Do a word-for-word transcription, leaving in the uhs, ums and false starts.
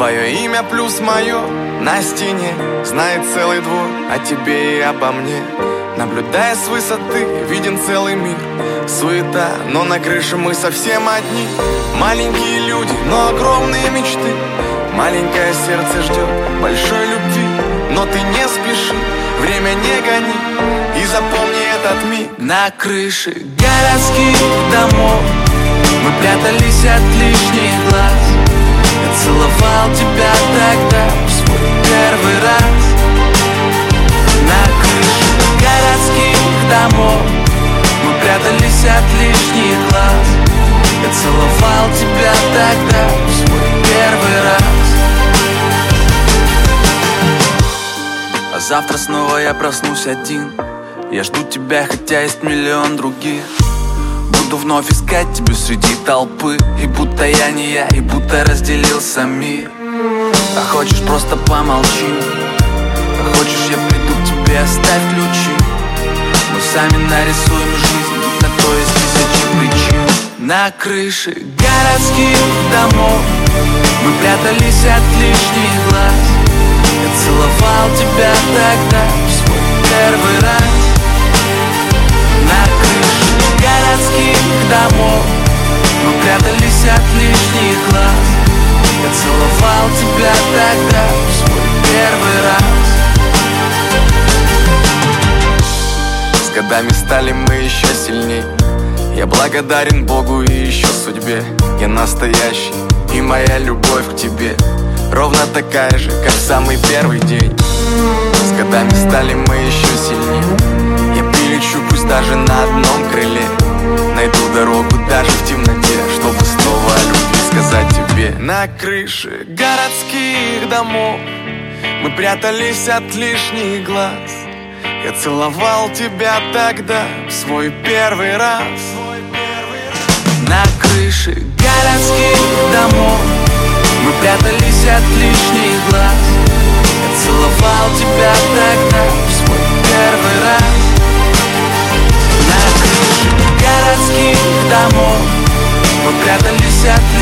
Твое имя плюс мое на стене знает целый двор о тебе и обо мне. Наблюдая с высоты, виден целый мир. Суета, но на крыше мы совсем одни. Маленькие люди, но огромные мечты. Маленькое сердце ждет большой любви. Но ты не спеши, время не гони. И запомни этот миг. На крыше городских домов мы прятались от лишних глаз. Я целовал тебя тогда в свой первый раз. На крыше городских домов мы прятались от лишних глаз. Я целовал тебя тогда в свой первый раз. А завтра снова я проснусь один. Я жду тебя, хотя есть миллион других. Буду вновь искать тебя среди толпы. И будто я не я, и будто разделился мир. А хочешь, просто помолчи. А хочешь, я приду к тебе, оставь ключи. Мы сами нарисуем жизнь, на то есть тысячи причин. На крыше городских домов мы прятались от лишних глаз. Я целовал тебя тогда в свой первый раз. На крыше городских домов мы прятались от лишних глаз. Я целовал тебя тогда в свой первый раз. С годами стали мы еще сильней. Я благодарен Богу и еще судьбе. Я настоящий, и моя любовь к тебе ровно такая же, как в самый первый день. С годами стали мы еще сильнее. Я прилечу, пусть даже на одном крыле. Найду дорогу даже в темноте, чтобы снова о любви сказать тебе. На крыше городских домов мы прятались от лишних глаз. Я целовал тебя тогда в свой первый раз. На крыше городских домов мы прятались от лишних глаз. Я целовал тебя тогда в свой первый раз. На крыше городских домов мы прятались от